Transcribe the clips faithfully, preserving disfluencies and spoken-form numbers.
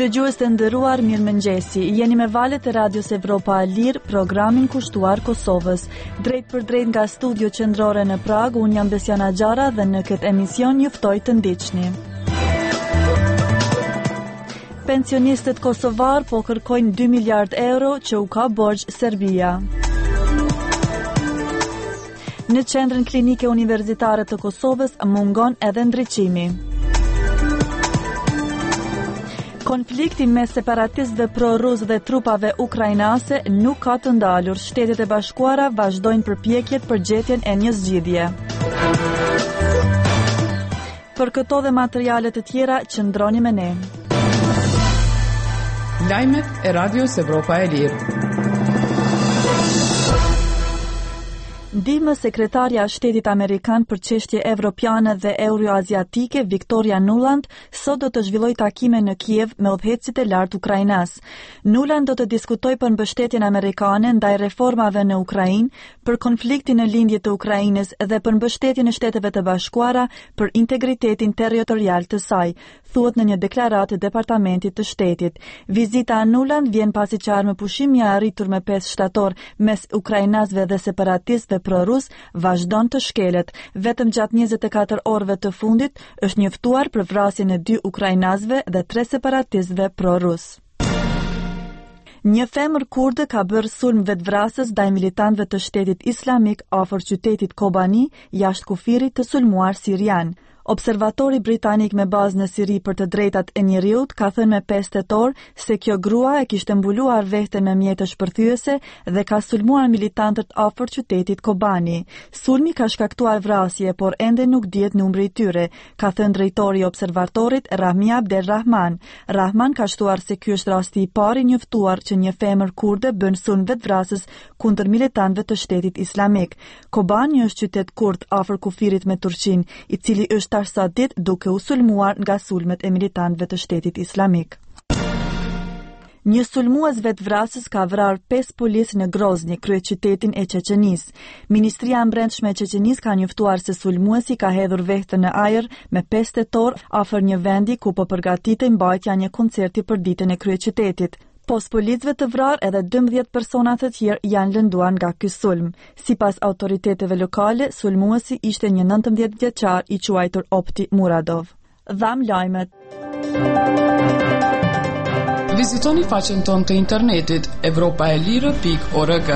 Dëgjues të nderuar, mirëmëngjesi. Jeni me valët e Radios Evropa e Lirë, programin kushtuar Kosovës. Drejt për drejt nga studio qendrore në Prag, unë jam Besiana Gjara dhe në këtë emision juftoj të ndiqni. Pensionistët kosovar po kërkojnë dy miliard euro që u ka borxh Serbia. Në qendrën klinike universitare të Kosovës mungon edhe ndriçimi. Konflikti mes separatistëve pro-rus dhe trupave ukrainase nuk ka të ndalur. Shtetet e Bashkuara vazhdojnë përpjekjet për gjetjen e një zgjidhje. Për këto dhe materiale të tjera, qëndroni me ne. Lajmet e Radios Evropa e Lirë. Ndihmë sekretarja e Shtetit Amerikan për çështje evropiane dhe euroaziatike Victoria Nuland sot do të zhvillojë takime në Kiev me udhëheqësit e lartë ukrainas. Nuland do të diskutojë për mbështetjen amerikane ndaj reformave në Ukrainë, për konfliktin në lindje të Ukrainës dhe për mbështetjen e Shteteve të Bashkuara për integritetin territorial të saj, thuhet në një deklaratë të Departamentit të Shtetit. Vizita e Nuland vjen pasi që armëpushimi i arritur me pesë shtator mes ukrainasëve dhe separatistëve pro-rus vazhdon të shkelet. Vetëm gjatë njëzet e katër orëve të fundit është njoftuar për vrasjen e dy ukrainasëve dhe tre separatistëve pro-rus. Një femër kurde ka bërë sulm vetvrasës ndaj militantëve të Shtetit Islamik afër qytetit Kobani, jashtë kufirit të sulmuar sirian. Observatori britanik me bazë në Siri për të drejtat e njeriut ka thënë me pesë tetor se kjo grua e kishte mbuluar veten me mjete shpërthyese dhe ka sulmuar militantët afër qytetit Kobani. Sulmi ka shkaktuar vrasje, por ende nuk dihet numri i tyre, ka thënë drejtori i observatorit Rahmi Abdelrahman. Rahman ka shtuar se ky është rasti i parë i njoftuar që një femër kurde bën sulm vetvrasës kundër militantëve të Shtetit Islamik. Kobani është qytet kurd afër kufirit me Turqinë, i cili është tash sa ditë duke u sulmuar nga sulmet e militantëve të Shtetit Islamik. Një sulmues vetvrasës ka vrarë pesë policë në Grozni, kryeqytetin e Çeçenisë. Ministria e Brendshme e Çeçenisë ka njoftuar se sulmuesi ka hedhur vehtën në ajër me pesë tetor afër një vendi ku po përgatitej mbajtja një koncerti për ditën e kryeqytetit. Pos policëve të vrarë, edhe dymbëdhjetë persona të tjerë janë lënduar nga ky sulm. Sipas autoriteteve lokale, sulmuesi ishte një nëntëmbëdhjetë vjeçar i quajtur Opti Muradov. Dham lajmet. Vizitoni faqen tonë të internetit evropaelire pikë org.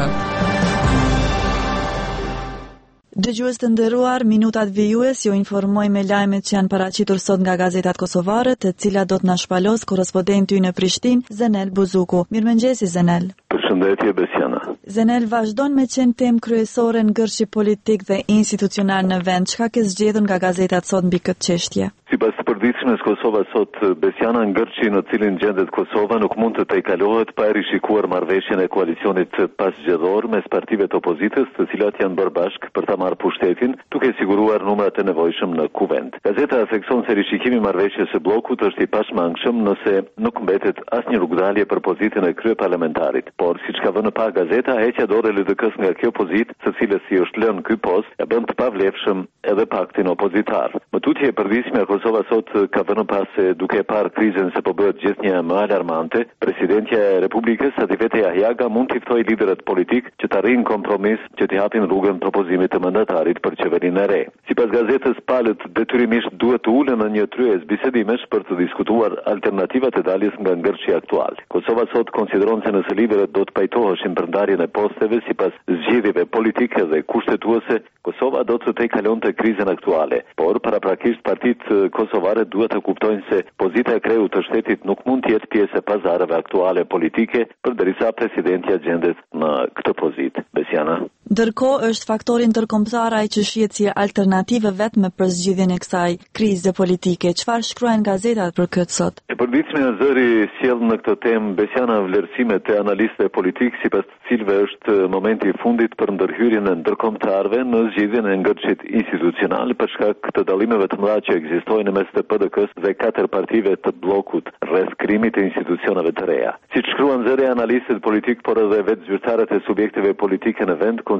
Dëgjues të nderuar, minutat vijues ju informoj me lajmet që janë paraqitur sot nga gazetat kosovare, të cilat do të na shpalos korrespondenti në Prishtinë, Zenel Buzuku. Mirëmëngjesi Zenel. Përshëndetje Besiana. Zenel, vazhdon me qenë temë kryesore ngërshi politik dhe institucional në vend. Çka ke zgjedhur nga gazetat sot mbi këtë çështje? Sipas të përditshmes, Kosova sot, Besiana, ngërshi në cilin gjendet Kosova nuk mund të tejkalohet pa e rishikuar marrëveshjen e koalicionit pasgjedhor mes partive të opozitës, të cilat janë bërë bashkë për ta marrë pushtetin, duke siguruar numrat e nevojshëm në kuvend. Gazeta thekson se rishikimi i marrëveshjes së bllokut është i pashmangshëm nëse nuk mbetet asnjë rrugdalje për pozitën e kryeparlamentarit. Por siç ka vënë pa gazeta, heqja dorë L D K-s nga kjo pozitë, së cilës si është lënë ky post, e bën të pavlefshëm edhe paktin opozitar. Më tutje e përditshme, Kosova sot ka vënë pas se duke parë krizën se po bëhet gjithnjë më alarmante, presidentja e Republikës Satifete Jahjaga mund të ftojë liderët politik që të arrijnë kompromis që të hapin rrugën propozimit të mandatarit për qeverinë e re. Sipas gazetës, palët detyrimisht duhet të ulen në një tryezë bisedimesh për të diskutuar alternativat e daljes nga ngërshi aktual. Kosova sot konsideron se nëse liderët do të pajtoheshin për ndarjen e posteve sipas zgjedhjeve politike dhe kushtetuese, Kosova do të tejkalonte krizën aktuale. Por paraprakisht partitë kosovare duhet të kuptojnë se pozita e kreu të shtetit nuk mund të jetë pjesë e pazareve aktuale politike, përderisa presidentja gjendet në këtë pozitë. Besiana. Ndërkohë është faktori ndërkombëtar ai që shihet si alternativë vetëm për zgjidhjen e kësaj krize politike. Çfarë shkruajnë gazetat për këtë sot? E përditshme në zëri sjell në këtë temë Besiana vlerësimet e analistëve politik, sipas të cilëve është momenti i fundit për ndërhyrjen e ndërkombëtarëve në zgjidhjen e ngërçit institucional për shkak të dallimeve të mëdha që ekzistojnë mes të P D K-s dhe katër partive të bllokut rreth krimit të institucioneve të reja. Siç shkruan zëri analistët politik, por edhe vetë zyrtarët e subjekteve politike në vend,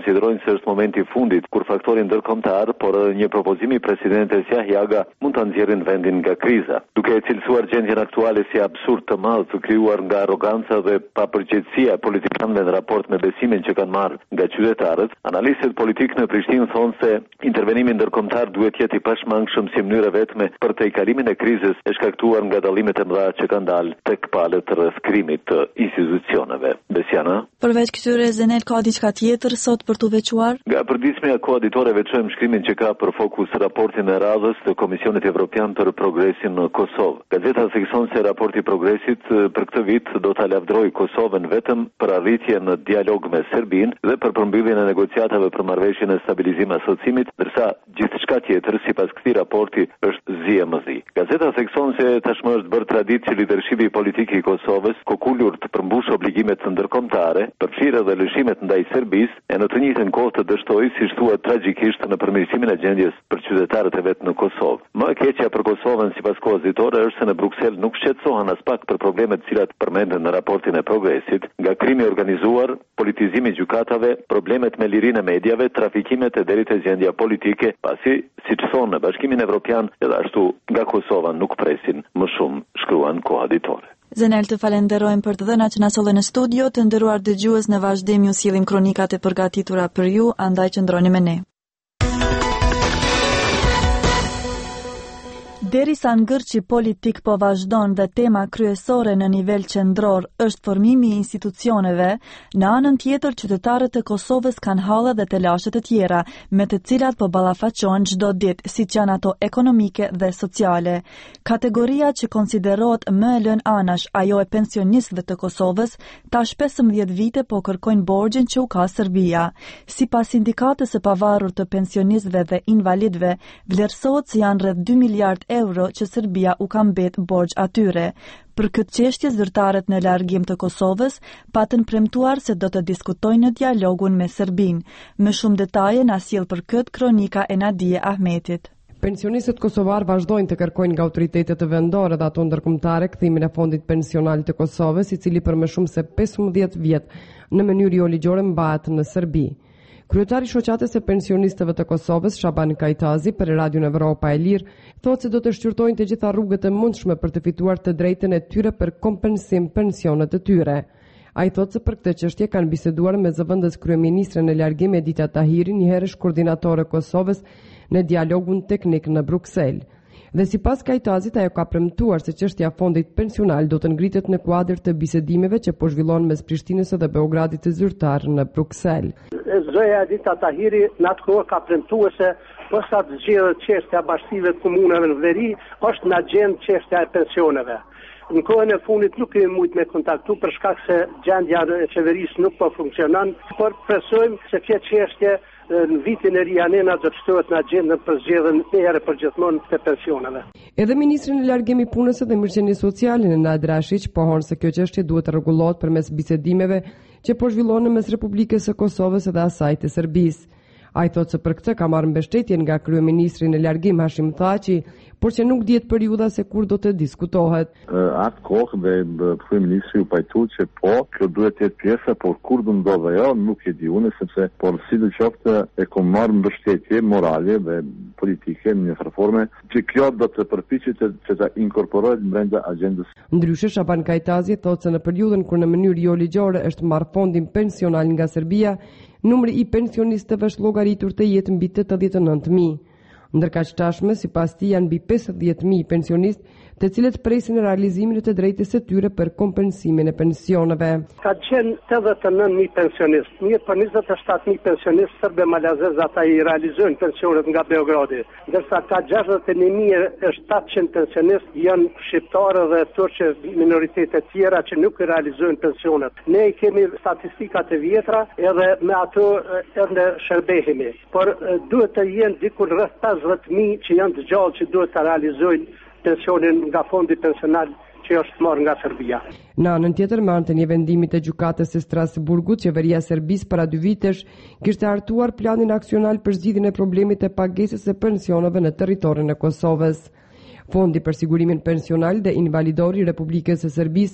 konsiderojnë se është momenti i fundit kur faktori ndërkombëtar, por edhe një propozim i presidentes Yahiaga mund ta nxjerrin vendin nga kriza. Duke e cilësuar gjendjen aktuale si absurd të madh të krijuar nga arroganca dhe papërgjegjësia e politikanëve në raport me besimin që kanë marrë nga qytetarët, analistët politikë në Prishtinë thonë se intervenimi ndërkombëtar duhet jetë i pashmangshëm si mënyrë vetme për të kalimin e krizës e shkaktuar nga dallimet e mëdha që kanë dalë tek palët rreth krimit të institucioneve. Besiana? Përveç këtyre, Zenel, ka diçka tjetër sot për t'u veçuar? Nga përditshmja koaditore veçojmë shkrimin që ka për fokus raportin e radhës të Komisionit Evropian për progresin në Kosovë. Gazeta thekson se raporti i progresit për këtë vit do ta lavdrojë Kosovën vetëm për arritje në dialog me Serbinë dhe për përmbylljen e negociatave për marrëveshjen e stabilizim asocimit, ndërsa gjithçka tjetër sipas këtij raporti është zi e mëdhi. Gazeta thekson se tashmë është bërë traditë që lidershipi politik i Kosovës kokulur të përmbush obligimet të ndërkombëtare, përfshirë edhe lëshimet ndaj Serbisë, e në të njëjtën kohë të dështojë, siç thuhet tragjikisht, në përmirësimin e gjendjes për qytetarët e vet në Kosovë. Më e keqja për Kosovën sipas koaditore është se në Bruksel nuk shqetësohen as pak për problemet të cilat përmenden në raportin e progresit, nga krimi organizuar, politizimi i gjykatave, problemet me lirinë e mediave, trafikimet e deri te gjendja politike, pasi, siç thonë në Bashkimin Evropian, edhe ashtu nga Kosova nuk presin më shumë, shkruan koaditore. Zenel, të falenderojmë për të dhënat që na solle në studio, të nderuar dëgjues, në vazhdim ju sillim kronikat e përgatitura për ju, andaj qëndroni me ne. Derisa ngërçi politik po vazhdon dhe tema kryesore në nivel qendror është formimi i institucioneve, në anën tjetër qytetarët e Kosovës kanë halle dhe telashe të tjera, me të cilat po ballafaqohen çdo ditë, siç janë ato ekonomike dhe sociale. Kategoria që konsiderohet më e lënë anash, ajo e pensionistëve të Kosovës, tash pesëmbëdhjetë vite po kërkojnë borxhin që u ka Serbia. Sipas sindikatës së pavarur të pensionistëve dhe invalidëve, vlerësohet se janë rreth dy miliard euro që Serbia u ka mbet borxh atyre. Për këtë çështje zyrtarët në largim të Kosovës patën premtuar se do të diskutojnë në dialogun me Serbinë. Më shumë detaje na sjell për këtë kronika e Nadije Ahmetit. Pensionistët kosovar vazhdojnë të kërkojnë nga autoritetet vendore dhe ato ndërkombëtare kthimin e fondit pensional të Kosovës, i cili për më shumë se pesëmbëdhjetë vjet në mënyrë jo ligjore mbahet në Serbi. Kryetari i shoqatës së pensionistëve të Kosovës, Shaban Kajtazi, për Radion Evropa e Lirë, thotë se do të shqyrtojnë të gjitha rrugët e mundshme për të fituar të drejtën e tyre për kompensim pensionet të tyre. Ai thotë se për këtë çështje kanë biseduar me zëvendës kryeministre në largim Edita Tahiri, një herësh koordinatore e Kosovës në dialogun teknik në Bruksel. Dhe sipas Kajtazit, ajo ka premtuar se çështja e fondit pensional do të ngritet në kuadër të bisedimeve që po zhvillohen mes Prishtinës dhe Beogradit të zyrtar në Bruksel. Zoja Edita Tahiri në atë kohë ka premtuar se posa të zgjedhët çështja e bashkive të komunave në veri, është në agjendë çështja e pensioneve. Në kohën e fundit nuk kemi mujt me kontaktu për shkak se gjendja e qeverisë nuk po funksionon, por presojmë se kjo çështje në vitin e ri anena do të shtohet në agjendën për zgjedhjen e herë për gjithmonë të pensioneve. Edhe ministri në largim i punës dhe mirëqenies sociale Nenad Rashiq pohon se kjo çështje duhet të rregullohet përmes bisedimeve që po zhvillohen mes Republikës së Kosovës dhe asaj të Serbisë. Ai thotë se për këtë ka marrë mbështetje nga kryeministri në largim Hashim Thaçi, por që nuk dihet periudha se kur do të diskutohet. Atë kohë dhe kryeministri u pajtu që po, kjo duhet të jetë pjesa, por kur do ndodhë ajo nuk e di unë, sepse por sidoqoftë e kam marrë mbështetje morale dhe politike në një forme që kjo do të përpiqet që të inkorporohet brenda agjendës. Ndryshe, Shaban Kajtazi thotë se në periudhën kur në mënyrë jo ligjore është marrë fondin pensional nga Serbia, numri i pensionistëve është llogaritur të jetë mbi tetëdhjetë e nëntë mijë. Ndërka që tashme, sipas tij janë mbi pesëdhjetë mijë pensionistë, të cilët presin realizimin e të drejtës së tyre për kompensimin e pensioneve. Ka qenë tetëdhjetë e nëntë mijë pensionistë, mirë për njëzet e shtatë mijë pensionistë serbe malazez ata i realizojnë pensionet nga Beogradi, ndërsa ka gjashtëdhjetë e një mijë e shtatëqind pensionistë janë shqiptarë dhe turqe minoritete tjera që nuk i realizojnë pensionet. Ne i kemi statistikat e vjetra edhe me ato ende shërbehemi, por duhet të jenë diku rreth pesëdhjetë mijë që janë të gjallë që duhet të realizojnë pensionin nga fondi pensional që është marrë nga Serbia. Në anën tjetër, me anë të një vendimit të gjykatës së Strasburgut, qeveria e Serbisë para dy vitesh kishte hartuar planin aksional për zgjidhjen e problemit të pagesës së pensioneve në territorin e Kosovës. Fondi për sigurimin pensional dhe invalidor i Republikës së Serbisë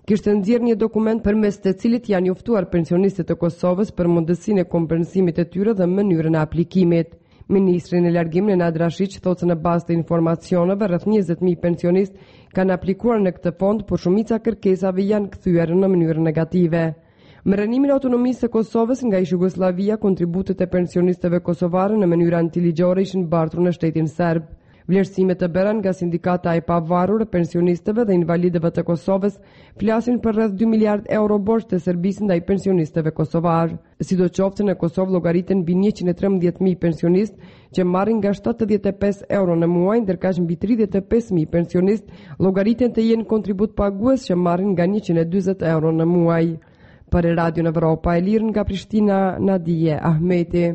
kishte nxjerrë një dokument përmes të cilit janë njoftuar pensionistët e Kosovës për mundësinë e kompensimit të tyre dhe mënyrën e aplikimit. Ministri në largim Nenad Rashiq thotë se në bazë të informacioneve rreth njëzet mijë pensionistë kanë aplikuar në këtë fond, por shumica kërkesave janë kthyer në mënyrë negative. Me rënimin e autonomisë së Kosovës nga ish Jugosllavia, kontributet e pensionistëve kosovarë në mënyrë antiligjore ishin bartur në shtetin serb. Vlerësimet të bëra nga sindikata e pavarur e pensionistëve dhe invalidëve të Kosovës flasin për rreth dy miliard euro borxh të Serbisë ndaj pensionistëve kosovar. Sidoqoftë në Kosovë llogariten mbi njëqind e trembëdhjetë mijë pensionistë që marrin nga shtatëdhjetë e pesë euro në muaj, ndërkaq mbi tridhjetë e pesë mijë pensionistë llogariten të jenë kontribut pagues që marrin nga njëqind e dyzet euro në muaj. Për Radio Evropa e Lirë nga Prishtina, Nadije Ahmeti.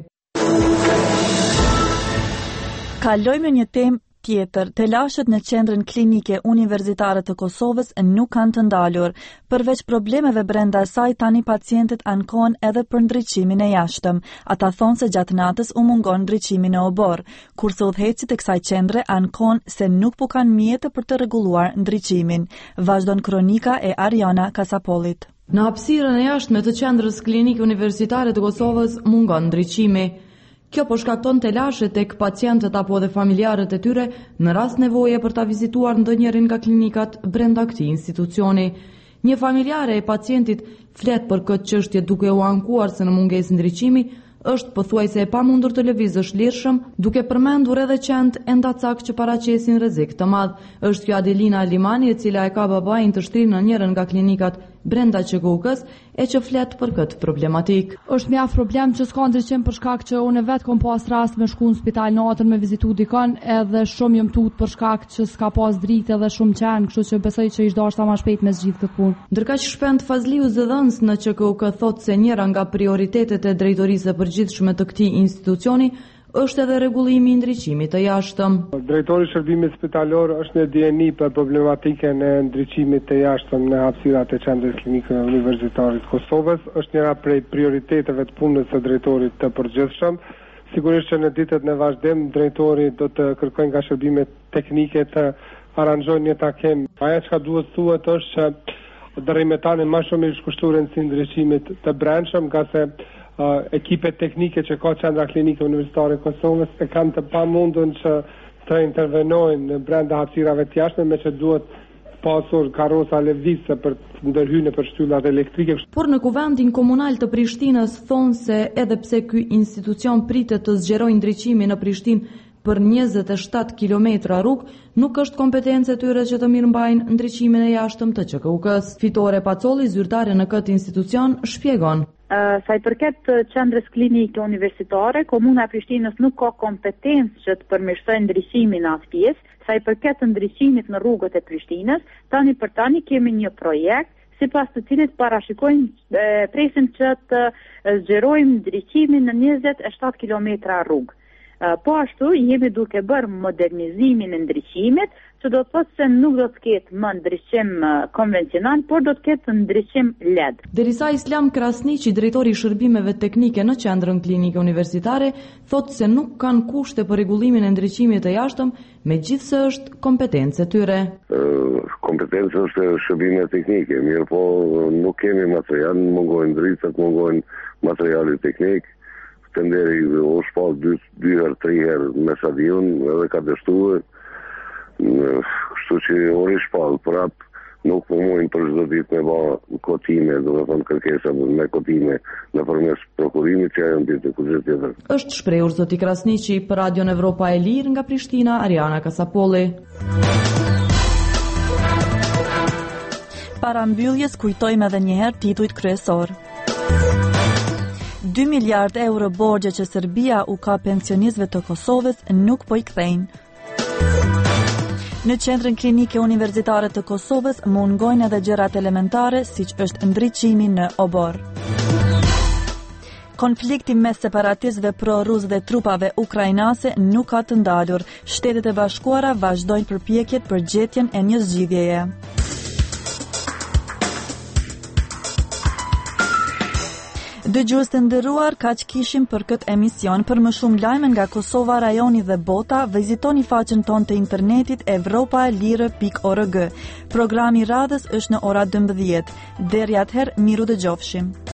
Kalojmë një temë tjetër. Telashet në qendrën klinike universitare të Kosovës nuk kanë të ndalur. Përveç problemeve brenda saj, tani pacientët ankohen edhe për ndriçimin e jashtëm. Ata thonë se gjatë natës u mungon ndriçimi në obor, kurse udhëhecit e kësaj qendre ankohen se nuk po kanë mjete për të rregulluar ndriçimin. Vazhdon kronika e Ariana Kasapolit. Në hapësirën e jashtme të qendrës klinike universitare të Kosovës mungon ndriçimi. Kjo po shkakton telashe tek pacientët apo dhe familjarët e tyre në rast nevoje për ta vizituar ndonjërin nga klinikat brenda këtij institucioni. Një familjare e pacientit flet për këtë çështje duke u ankuar se në mungesë ndriçimi është pothuajse e pamundur të lëvizësh lirshëm, duke përmendur edhe qend endacak që paraqesin rrezik të madh. Është kjo Adelina Alimani, e cila e ka babain të shtrirë në njërin nga klinikat brenda Q K U-s, e që flet për këtë problematik. Është mjaft problem që s'ka ndriçim për shkak që unë vetë kom pas rast me shku në spital natën me vizitu dikon, edhe shumë jam tut për shkak që s'ka pas dritë edhe shumë qenë, kështu që besoj që ish dashta më shpejt me zgjidh këtë punë. Ndërkaq Shpend Fazliu zëdhënës në Q K U K thotë se njëra nga prioritetet e drejtorisë së përgjithshme të këtij institucioni është edhe rregullimi i ndriçimit të jashtëm. Drejtori i shërbimit spitalor është në dieni për problematikën e ndriçimit të jashtëm në hapësirat e qendrës klinike universitare të Kosovës. Është njëra prej prioriteteve të punës së drejtorit të përgjithshëm. Sigurisht që në ditët në vazhdim drejtori do të kërkojë nga shërbimet teknike të aranjojnë një takim. Ajo që duhet thuhet është që dërrimetane më shumë i shkushtuar në ndriçimit të brendshëm, nga se Uh, ekipet teknike që ka qendra klinike universitare e Kosovës e kanë të pamundun që të intervenojnë në brenda hapësirave të jashtme, me që duhet pasur karroca lëvizëse për të ndërhyrë në shtyllat elektrike. Por në Kuvendin Komunal të Prishtinës thonë se edhe pse ky institucion pritet të zgjerojë ndriçimin në Prishtinë për njëzet e shtatë kilometra rrugë, nuk është kompetencë e tyre që të mirëmbajnë ndriçimin e jashtëm të Q K U K-s. Fitore Pacolli, zyrtare në këtë institucion, shpjegon. Uh, sa i përket qendrës klinike universitare, Komuna e Prishtinës nuk ka kompetencë që të përmirësojë ndriçimin në atë pjesë. Sa i përket ndriçimit në rrugët e Prishtinës, tani për tani kemi një projekt sipas të cilit parashikojmë presim që të zgjerojmë ndriçimin në njëzet e shtatë kilometra rrugë. Po ashtu jemi duke bërë modernizimin e ndriçimit, që do të thotë se nuk do të ketë më ndriçim konvencional, por do të ketë ndriçim L E D. Derisa Islam Krasniqi, drejtori i shërbimeve teknike në qendrën klinike universitare, thotë se nuk kanë kushte për rregullimin e ndriçimit të jashtëm, megjithse është kompetencë e tyre. Kompetencë është shërbime teknike, mirë po nuk kemi material, mungojnë dritat, mungojnë materiali teknik. Tenderi u shpall dy dy herë, tre herë me stadion edhe ka dështuar. Kështu që ori shpall prap nuk po mujnë për çdo ditë me bë kotime, do të thonë kërkesa me kotime nëpërmes prokurimit që janë ditë kurrë tjetër. Është shprehur zoti Krasniqi për Radio Evropa e Lirë nga Prishtina, Ariana Kasapolli. Para mbylljes kujtojmë edhe një herë titujt kryesor. dy miliard euro borxhe që Serbia u ka pensionistëve të Kosovës nuk po i kthejnë. Në qendrën klinike universitare të Kosovës mungojnë edhe gjërat elementare siç është ndriçimi në obor. Konflikti mes separatistëve pro-rus dhe trupave ukrainase nuk ka të ndalur. Shtetet e Bashkuara vazhdojnë përpjekjet për gjetjen e një zgjidhjeje. Dëgjues të nderuar, kaq kishim për këtë emision. Për më shumë lajme nga Kosova, rajoni dhe bota, vizitoni faqen tonë të internetit evropa e lirë pikë org. Programi radhës është në ora dymbëdhjetë. Deri atëherë, miru dëgjofshim.